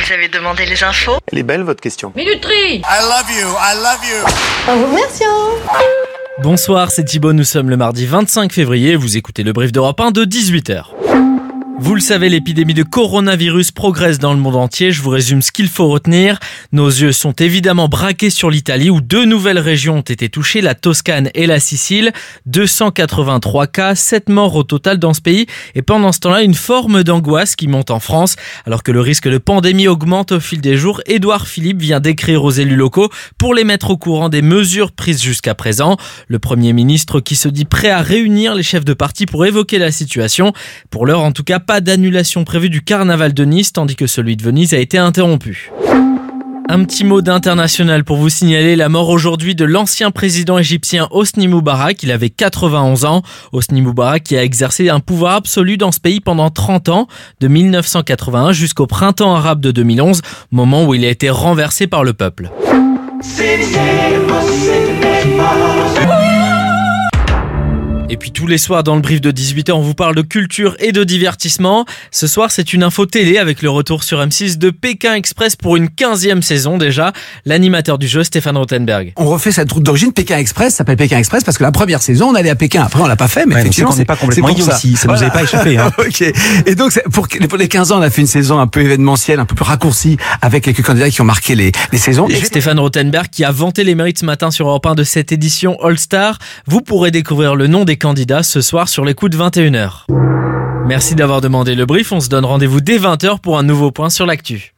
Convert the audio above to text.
Vous avez demandé les infos? Elle est belle votre question. Minuterie. I love you. En vous remerciant. Bonsoir, c'est Thibaut, nous sommes le mardi 25 février, vous écoutez le brief d'Europe 1 de 18h. Vous le savez, l'épidémie de coronavirus progresse dans le monde entier. Je vous résume ce qu'il faut retenir. Nos yeux sont évidemment braqués sur l'Italie où 2 nouvelles régions ont été touchées, la Toscane et la Sicile. 283 cas, 7 morts au total dans ce pays. Et pendant ce temps-là, une forme d'angoisse qui monte en France. Alors que le risque de pandémie augmente au fil des jours, Édouard Philippe vient d'écrire aux élus locaux pour les mettre au courant des mesures prises jusqu'à présent. Le Premier ministre qui se dit prêt à réunir les chefs de parti pour évoquer la situation. Pour l'heure, en tout cas, pas d'annulation prévue du carnaval de Nice, tandis que celui de Venise a été interrompu. Un petit mot d'international pour vous signaler la mort aujourd'hui de l'ancien président égyptien Hosni Moubarak. Il avait 91 ans. Hosni Moubarak qui a exercé un pouvoir absolu dans ce pays pendant 30 ans, de 1981 jusqu'au printemps arabe de 2011, moment où il a été renversé par le peuple. Et puis tous les soirs dans le brief de 18h, on vous parle de culture et de divertissement. Ce soir, c'est une info télé avec le retour sur M6 de Pékin Express pour une 15e saison déjà. L'animateur du jeu, Stéphane Rothenberg. On refait cette route d'origine. Pékin Express s'appelle Pékin Express parce que la première saison, on allait à Pékin. Après, on l'a pas fait, mais effectivement, on n'est pas complètement idiot aussi. Ça nous avait pas échappé. Hein. Ok. Et donc, pour les 15 ans, on a fait une saison un peu événementielle, un peu plus raccourcie, avec quelques candidats qui ont marqué les saisons. Et Stéphane Rothenberg qui a vanté les mérites ce matin sur Europe 1 de cette édition All-Star. Vous pourrez découvrir le nom des candidats ce soir sur les coups de 21h. Merci d'avoir demandé le brief. On se donne rendez-vous dès 20h pour un nouveau point sur l'actu.